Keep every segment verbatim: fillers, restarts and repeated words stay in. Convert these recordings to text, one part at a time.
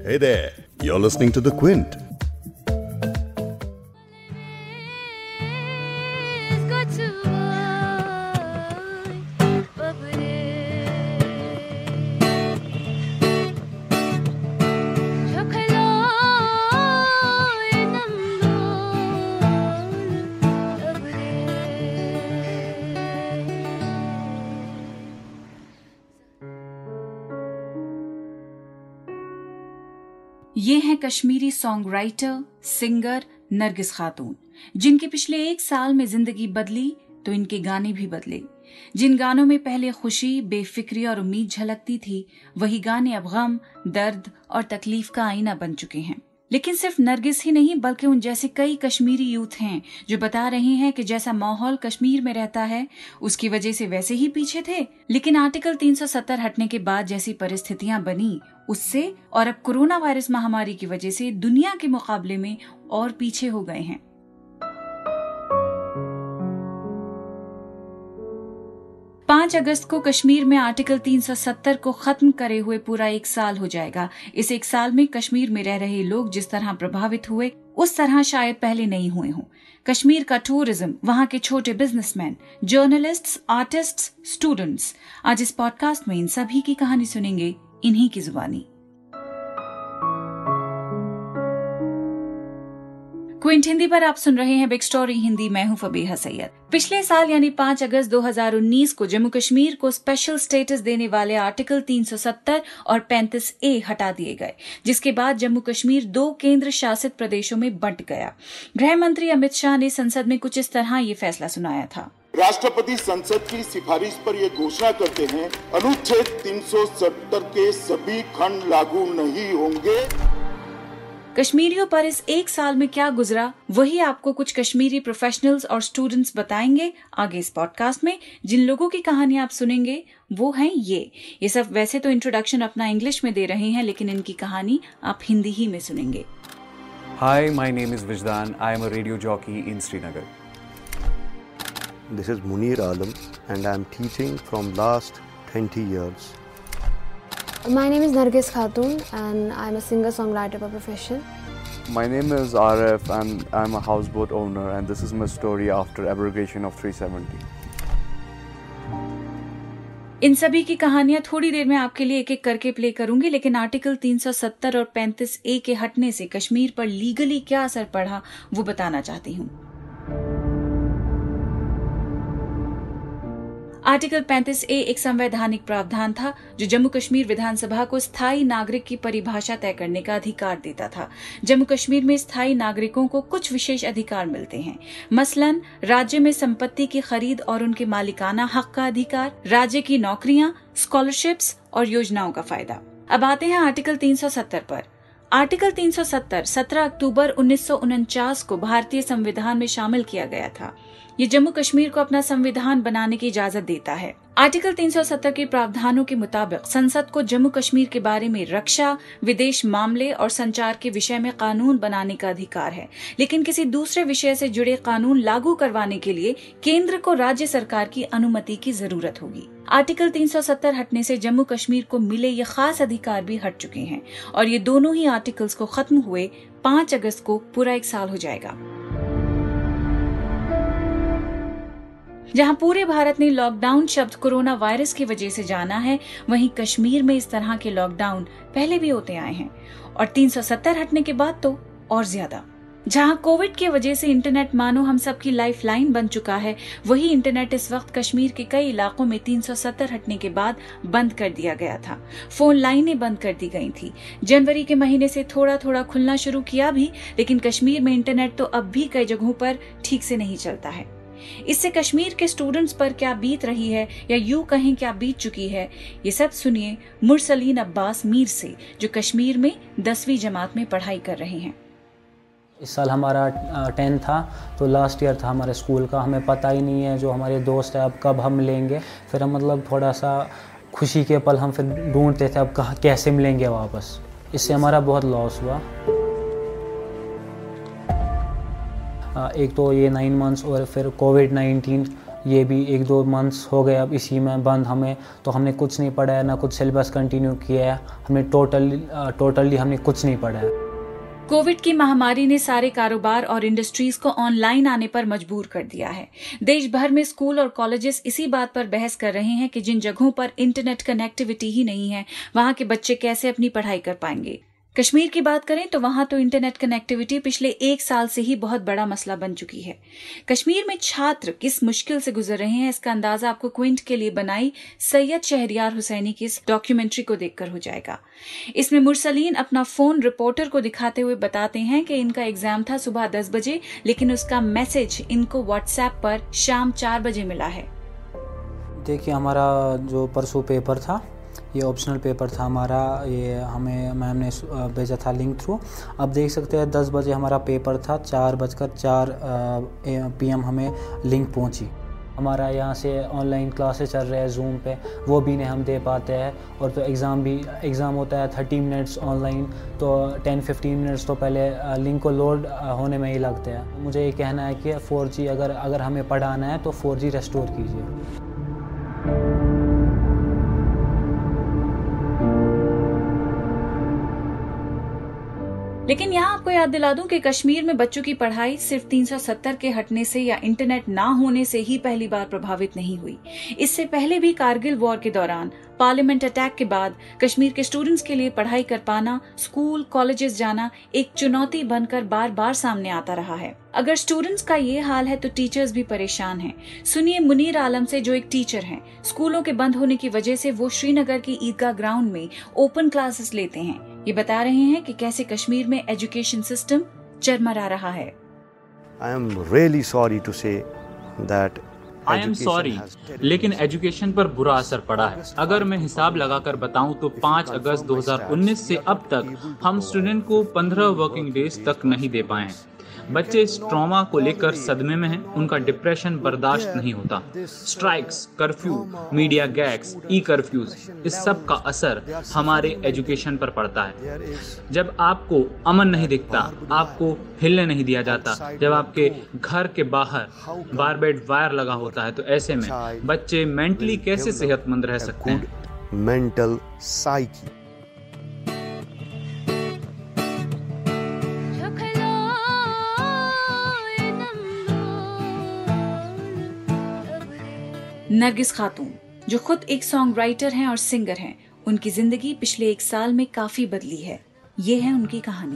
Hey there, you're listening to The Quint. ये हैं Kashmiri songwriter, singer Nargis Khatoon, जिनके पिछले एक साल में जिंदगी बदली तो इनके गाने भी बदले। जिन गानों में पहले खुशी, बेफिक्री और उम्मीद झलकती थी, वही गाने अब गम, दर्द और तकलीफ का आईना बन चुके हैं। लेकिन सिर्फ नरगिस ही नहीं, बल्कि उन जैसे कई कश्मीरी यूथ हैं जो बता रहे हैं कि जैसा माहौल कश्मीर में रहता है उसकी वजह से वैसे ही पीछे थे, लेकिन आर्टिकल तीन सौ सत्तर हटने के बाद जैसी परिस्थितियां बनी उससे और अब कोरोना वायरस महामारी की वजह से दुनिया के मुकाबले में और पीछे हो गए हैं। पाँच अगस्त को कश्मीर में आर्टिकल तीन सौ सत्तर को खत्म करे हुए पूरा एक साल हो जाएगा। इस एक साल में कश्मीर में रह रहे लोग जिस तरह प्रभावित हुए उस तरह शायद पहले नहीं हुए हों। कश्मीर का टूरिज्म, वहां के छोटे बिजनेसमैन, जर्नलिस्ट्स, आर्टिस्ट्स, स्टूडेंट्स, आज इस पॉडकास्ट में इन सभी की कहानी सुनेंगे इन्हीं की जुबानी। क्विंट हिंदी पर आप सुन रहे हैं बिग स्टोरी हिंदी। मैं हूं फबीहा सैयद। पिछले साल यानी पाँच अगस्त दो हज़ार उन्नीस को जम्मू कश्मीर को स्पेशल स्टेटस देने वाले आर्टिकल तीन सौ सत्तर और पैंतीस ए हटा दिए गए, जिसके बाद जम्मू कश्मीर दो केंद्र शासित प्रदेशों में बंट गया। गृह मंत्री अमित शाह ने संसद में कुछ इस तरह ये फैसला सुनाया था। राष्ट्रपति संसद की सिफारिश पर ये घोषणा करते हैं, अनुच्छेद तीन सौ सत्तर के सभी खंड लागू नहीं होंगे। कश्मीरियों पर इस एक साल में क्या गुजरा, वही आपको कुछ कश्मीरी प्रोफेशनल्स और स्टूडेंट्स बताएंगे आगे इस पॉडकास्ट में। जिन लोगों की कहानी आप सुनेंगे वो हैं ये ये सब वैसे तो इंट्रोडक्शन अपना इंग्लिश में दे रहे हैं, लेकिन इनकी कहानी आप हिंदी ही में सुनेंगे। Hi, my name is Vijdan. I am a radio jockey in Srinagar. This is Munir Alam and I am teaching from last twenty years. My name is Nargis Khatun and I am a singer-songwriter by profession. My name is R F and I am a houseboat owner, and this is my story after abrogation of three seventy. इन सभी की कहानियां थोड़ी देर में आपके लिए एक एक करके प्ले करूंगी, लेकिन आर्टिकल तीन सौ सत्तर और पैंतीस ए के हटने से कश्मीर पर लीगली क्या असर पड़ा वो बताना चाहती हूँ। आर्टिकल पैंतीस ए एक संवैधानिक प्रावधान था जो जम्मू कश्मीर विधानसभा को स्थायी नागरिक की परिभाषा तय करने का अधिकार देता था। जम्मू कश्मीर में स्थायी नागरिकों को कुछ विशेष अधिकार मिलते हैं, मसलन राज्य में संपत्ति की खरीद और उनके मालिकाना हक का अधिकार, राज्य की नौकरियां, स्कॉलरशिप्स और योजनाओं का फायदा। अब आते हैं आर्टिकल तीन सौ सत्तर पर। आर्टिकल तीन सौ सत्तर सत्रह अक्टूबर उन्नीस सौ उनचास को भारतीय संविधान में शामिल किया गया था। ये जम्मू कश्मीर को अपना संविधान बनाने की इजाजत देता है। आर्टिकल तीन सौ सत्तर के प्रावधानों के मुताबिक संसद को जम्मू कश्मीर के बारे में रक्षा, विदेश मामले और संचार के विषय में कानून बनाने का अधिकार है, लेकिन किसी दूसरे विषय से जुड़े कानून लागू करवाने के लिए केंद्र को राज्य सरकार की अनुमति की जरूरत होगी। आर्टिकल तीन सौ सत्तर हटने से जम्मू कश्मीर को मिले ये खास अधिकार भी हट चुके हैं और ये दोनों ही आर्टिकल्स को खत्म हुए पाँच अगस्त को पूरा एक साल हो जाएगा। जहां पूरे भारत ने लॉकडाउन शब्द कोरोना वायरस की वजह से जाना है, वहीं कश्मीर में इस तरह के लॉकडाउन पहले भी होते आए हैं और तीन सौ सत्तर हटने के बाद तो और ज्यादा। जहां कोविड की वजह से इंटरनेट मानो हम सबकी लाइफ लाइन बन चुका है, वही इंटरनेट इस वक्त कश्मीर के कई इलाकों में तीन सौ सत्तर हटने के बाद बंद कर दिया गया था। फोन लाइनें बंद कर दी गई थी। जनवरी के महीने से थोड़ा थोड़ा खुलना शुरू किया भी, लेकिन कश्मीर में इंटरनेट तो अब भी कई जगहों पर ठीक से नहीं चलता है। इससे कश्मीर के स्टूडेंट्स पर क्या बीत रही है या यूं कहें क्या बीत चुकी है, ये सब सुनिए मुरसलीन अब्बास मीर से, जो कश्मीर में दसवीं जमात में पढ़ाई कर रहे हैं। इस साल हमारा टेंथ था, तो लास्ट ईयर था हमारे स्कूल का। हमें पता ही नहीं है जो हमारे दोस्त है अब कब हम मिलेंगे। फिर हम मतलब थोड़ा सा खुशी के पल हम फिर ढूंढते थे अब कहाँ कैसे मिलेंगे वापस। इससे हमारा बहुत लॉस हुआ। एक तो ये नाइन मंथ्स और फिर कोविड नाइन्टीन ये भी एक दो मंथ्स हो गए अब इसी में बंद हमें, तो हमने कुछ नहीं पढ़ा है, ना कुछ सिलेबस कंटिन्यू किया है, हमने टोटली टोटली हमने कुछ नहीं पढ़ा है। कोविड की महामारी ने सारे कारोबार और इंडस्ट्रीज को ऑनलाइन आने पर मजबूर कर दिया है। देश भर में स्कूल और कॉलेजेस इसी बात पर बहस कर रहे हैं कि जिन जगहों पर इंटरनेट कनेक्टिविटी ही नहीं है, वहां के बच्चे कैसे अपनी पढ़ाई कर पाएंगे। कश्मीर की बात करें तो वहां तो इंटरनेट कनेक्टिविटी पिछले एक साल से ही बहुत बड़ा मसला बन चुकी है। कश्मीर में छात्र किस मुश्किल से गुजर रहे हैं, इसका अंदाजा आपको क्विंट के लिए बनाई सैयद शहरियार हुसैनी की इस डॉक्यूमेंट्री को देखकर हो जाएगा। इसमें मुरसलीन अपना फोन रिपोर्टर को दिखाते हुए बताते हैं कि इनका एग्जाम था सुबह दस बजे, लेकिन उसका मैसेज इनको व्हाट्सएप पर शाम चार बजे मिला है। देखिए, हमारा जो परसों पेपर था, ये ऑप्शनल पेपर था हमारा, ये हमें मैम ने भेजा था लिंक थ्रू। अब देख सकते हैं दस बजे हमारा पेपर था, चार बजकर चार पी एम हमें लिंक पहुंची। हमारा यहाँ से ऑनलाइन क्लासेस चल रहे हैं जूम पे, वो भी नहीं हम दे पाते हैं। और तो एग्ज़ाम भी एग्ज़ाम होता है थर्टी मिनट्स ऑनलाइन, तो टेन फिफ्टीन मिनट्स तो पहले लिंक को लोड होने में ही लगते हैं। मुझे ये कहना है कि फोर जी अगर अगर हमें पढ़ाना है तो फोर जी रेस्टोर कीजिए। लेकिन यहाँ आपको याद दिला दूं कि कश्मीर में बच्चों की पढ़ाई सिर्फ तीन सौ सत्तर के हटने से या इंटरनेट ना होने से ही पहली बार प्रभावित नहीं हुई। इससे पहले भी कारगिल वॉर के दौरान, पार्लियामेंट अटैक के बाद कश्मीर के स्टूडेंट्स के लिए पढ़ाई कर पाना, स्कूल कॉलेजेस जाना एक चुनौती बनकर बार बार सामने आता रहा है। अगर स्टूडेंट्स का ये हाल है तो टीचर्स भी परेशान हैं। सुनिए मुनीर आलम से, जो एक टीचर हैं। स्कूलों के बंद होने की वजह से वो श्रीनगर की ईदगाह ग्राउंड में ओपन क्लासेस लेते हैं। ये बता रहे हैं कि कैसे कश्मीर में एजुकेशन सिस्टम चरमरा रहा है। I am really sorry to say that I am sorry, लेकिन एजुकेशन पर बुरा असर पड़ा है। अगर मैं हिसाब लगाकर बताऊं तो पाँच अगस्त दो हज़ार उन्नीस से अब तक हम स्टूडेंट को पंद्रह वर्किंग डेज तक नहीं दे पाए हैं। बच्चे इस ट्रॉमा को लेकर सदमे में हैं, उनका डिप्रेशन बर्दाश्त नहीं होता। Strikes, curfew, media gags, e curfews, इस सब का असर हमारे एजुकेशन पर पड़ता है। जब आपको अमन नहीं दिखता, आपको हिलने नहीं दिया जाता, जब आपके घर के बाहर बारबेड वायर लगा होता है, तो ऐसे में बच्चे मेंटली कैसे सेहतमंद रह सकते हैं? Mental psyche. नरगिस खातून, जो खुद एक सॉन्ग राइटर हैं और सिंगर हैं, उनकी जिंदगी पिछले एक साल में काफी बदली है। ये है उनकी कहानी।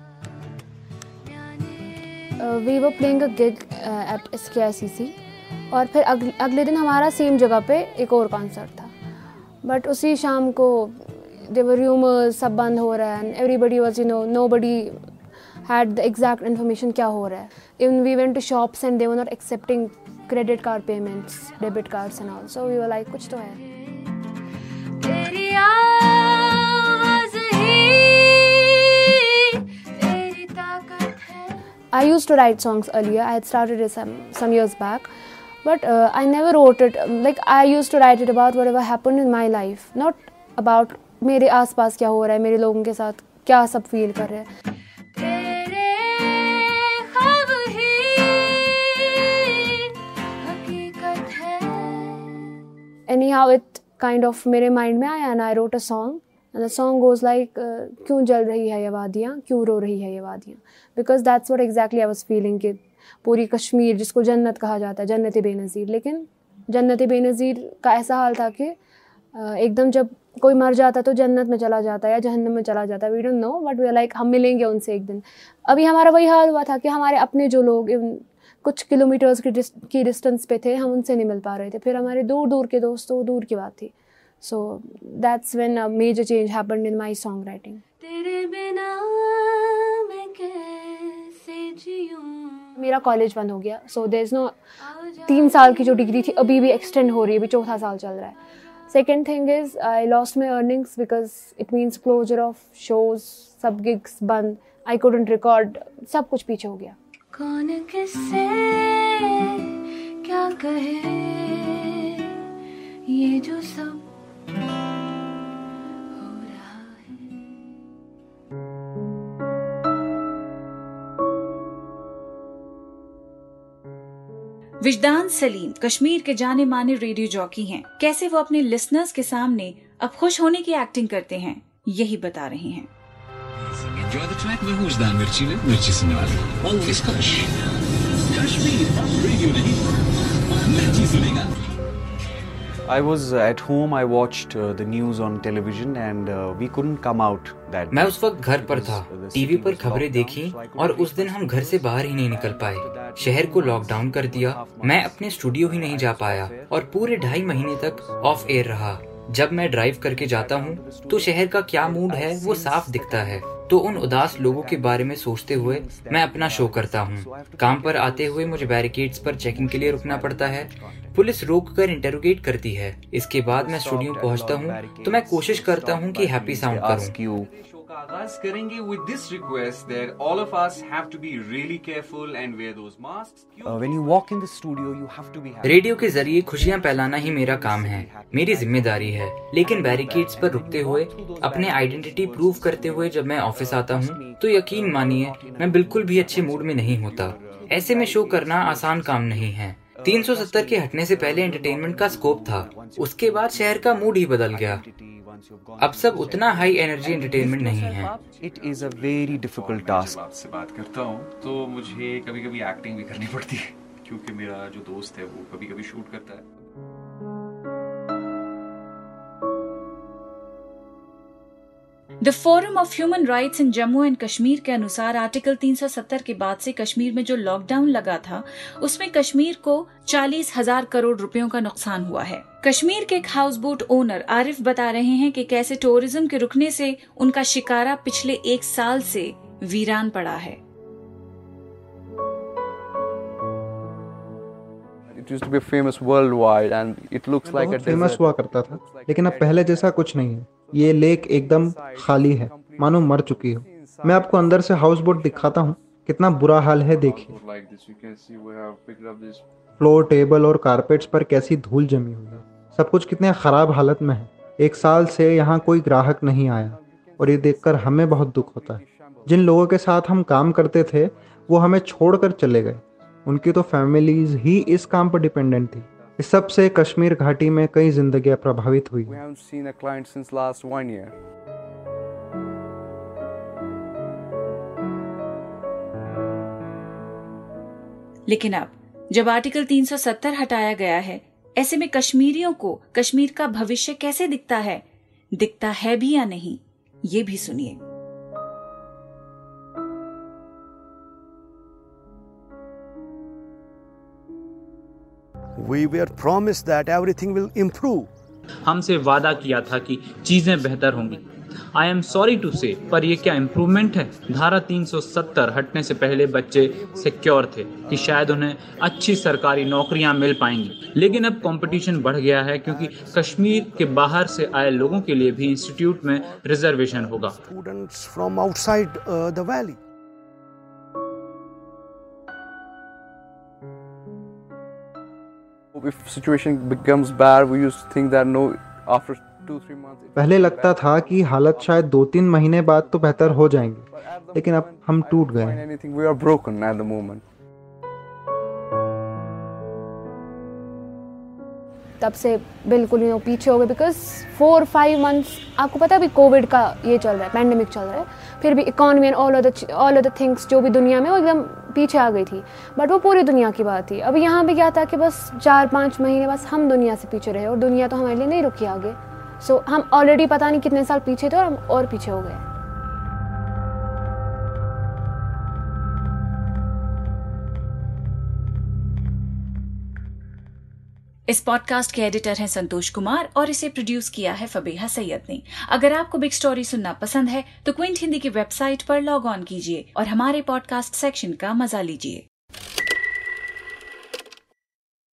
We were playing a gig at S K I सी सी, और फिर अगले अगले दिन हमारा सेम जगह पे एक और कॉन्सर्ट था। बट उसी शाम को देयर वर रूमर्स, सब बंद हो रहा है, and everybody was you know nobody had the exact information क्या हो रहा है। Even we went to shops and they were not accepting credit card payments, debit cards and all. So we were like, कुछ तो है। तेरी आवाज़ ही तेरी ताकत है। I used to write songs earlier. I had started it some some years back, but uh, I never wrote it. Like I used to write it about whatever happened in my life, not about मेरे आसपास क्या हो रहा है, मेरे लोगों के साथ क्या सब फील कर रहे हैं। Anyhow, it kind of मेरे mind में आया and I wrote a song and the song goes like uh, क्यों जल रही है ये वादियाँ, क्यों रो रही है ये वादियाँ, because that's what exactly I was feeling कि पूरी कश्मीर जिसको जन्नत कहा जाता है, जन्नत बेनज़ीर, लेकिन जन्नत बेनज़ीर का ऐसा हाल था कि uh, एकदम जब कोई मर जाता तो जन्नत में चला जाता है या जहन्नम में चला जाता है, we don't know, but we are like हम मिलेंगे उनसे एक दिन। अभी हमारा वही हाल हुआ था कि हमारे अपने जो लोग कुछ किलोमीटर्स की डिस, की डिस्टेंस पे थे, हम उनसे नहीं मिल पा रहे थे। फिर हमारे दूर दूर के दोस्त, तो दूर की बात थी। So that's when a major change happened in my songwriting. तेरे बिना मैं कैसे जीऊं। मेरा कॉलेज बंद हो गया, सो देयर इज नो, तीन साल की जो डिग्री थी अभी भी एक्सटेंड हो रही है, अभी चौथा साल चल रहा है। Second thing is I lost my earnings because it means closure of shows, सब गिग्स बंद, आई कुडंट रिकॉर्ड, सब कुछ पीछे हो गया। कौन किससे क्या कहे ये जो सब हो रहा है। विजदान सलीम कश्मीर के जाने माने रेडियो जॉकी हैं। कैसे वो अपने लिसनर्स के सामने अब खुश होने की एक्टिंग करते हैं, यही बता रहे हैं। Enjoy the track में विजदान मिर्ची में मिर्ची सुनने वाले Always Kush कश्मीर रेडियो नहीं मिर्ची सुनेगा। I was at home. I watched uh, the news on television, and uh, we couldn't come out that. मैं उस वक्त घर पर था, टीवी पर खबरें देखी और उस दिन हम घर से बाहर ही नहीं निकल पाए। शहर को लॉकडाउन कर दिया। मैं अपने स्टूडियो ही नहीं जा पाया और पूरे ढाई महीने तक ऑफ एयर रहा। जब मैं ड्राइव करके जाता हूँ तो शहर का क्या मूड है वो साफ दिखता है। तो उन उदास लोगों के बारे में सोचते हुए मैं अपना शो करता हूँ। काम पर आते हुए मुझे बैरिकेड्स पर चेकिंग के लिए रुकना पड़ता है। पुलिस रोक कर इंटरोगेट करती है। इसके बाद मैं स्टूडियो पहुँचता हूँ तो मैं कोशिश करता हूँ कि हैप्पी साउंड करूँ। आगाज करेंगे with this request that all of us have to be really careful and wear those masks. Uh, when you walk in the studio, you have to be happy. Radio के जरिए खुशियाँ फैलाना ही मेरा काम है, मेरी जिम्मेदारी है। लेकिन बैरिकेड्स पर रुकते हुए, अपने आइडेंटिटी प्रूव करते हुए जब मैं ऑफिस आता हूँ, तो यकीन मानिए मैं बिल्कुल भी अच्छे मूड में नहीं होता। ऐसे में शो करना आसान काम नहीं है। तीन सौ सत्तर के हटने से पहले एंटरटेनमेंट का स्कोप था, उसके बाद शहर का मूड ही बदल गया। अब सब उतना हाई एनर्जी एंटरटेनमेंट नहीं है। It is a very difficult task. आपसे बात करता हूँ तो मुझे कभी-कभी एक्टिंग भी करनी पड़ती है क्योंकि मेरा जो दोस्त है वो कभी-कभी शूट करता है। The Forum of Human Rights in Jammu and Kashmir के अनुसार आर्टिकल तीन सौ सत्तर के बाद से कश्मीर में जो लॉकडाउन लगा था उसमें कश्मीर को चालीस हजार करोड़ रुपयों का नुकसान हुआ है। कश्मीर के एक हाउस बोट ओनर आरिफ बता रहे हैं कि कैसे टूरिज्म के रुकने से उनका शिकारा पिछले एक साल से वीरान पड़ा है। It used to be famous worldwide and it looks like a desert. Famous हुआ करता था, लेकिन अब पहले जैसा कुछ नहीं है। ये लेक एकदम खाली है, मानो मर चुकी हो। मैं आपको अंदर से हाउस बोट दिखाता हूँ, कितना बुरा हाल है देखिए। फ्लोर, टेबल और कारपेट्स पर कैसी धूल जमी हुई है। सब कुछ कितने खराब हालत में है। एक साल से यहाँ कोई ग्राहक नहीं आया और ये देखकर हमें बहुत दुख होता है। जिन लोगों के साथ हम काम करते थे वो हमें छोड़कर चले गए। उनकी तो फैमिलीज ही इस काम पर डिपेंडेंट थी। इस सब से कश्मीर घाटी में कई जिंदगियां प्रभावित हुई। लेकिन अब जब आर्टिकल तीन सौ सत्तर हटाया गया है, ऐसे में कश्मीरियों को कश्मीर का भविष्य कैसे दिखता है, दिखता है भी या नहीं, ये भी सुनिए। We were promised that everything will improve. हमसे वादा किया था कि चीजें बेहतर होंगी। आई एम सॉरी टू से, पर ये क्या इम्प्रूवमेंट है? धारा तीन सौ सत्तर हटने से पहले बच्चे सिक्योर थे कि शायद उन्हें अच्छी सरकारी नौकरियां मिल पाएंगी, लेकिन अब कंपटीशन बढ़ गया है क्योंकि कश्मीर के बाहर से आए लोगों के लिए भी इंस्टीट्यूट में रिजर्वेशन होगा। Students from outside uh, the valley. If situation becomes bad, we used to think that no, after two three months. पहले लगता था कि हालत शायद दो तीन महीने बाद तो बेहतर हो जाएंगे, लेकिन अब हम टूट गए। Anything, we are broken at the moment. तब से बिल्कुल ही पीछे हो गए बिकॉज फोर फाइव मंथ्स आपको पता है अभी कोविड का ये चल रहा है, पैंडेमिक चल रहा है, फिर भी economy and all other all other things जो भी दुनिया में वो एकदम पीछे आ गई थी। बट वो पूरी दुनिया की बात थी। अभी यहाँ पे क्या था कि बस चार पाँच महीने बस हम दुनिया से पीछे रहे और दुनिया तो हमारे लिए नहीं रुकी आगे। सो so, हम ऑलरेडी पता नहीं कितने साल पीछे थे और हम और पीछे हो गए। इस पॉडकास्ट के एडिटर हैं संतोष कुमार और इसे प्रोड्यूस किया है फबीहा सैयद ने। अगर आपको बिग स्टोरी सुनना पसंद है तो क्विंट हिंदी की वेबसाइट पर लॉग ऑन कीजिए और हमारे पॉडकास्ट सेक्शन का मजा लीजिए।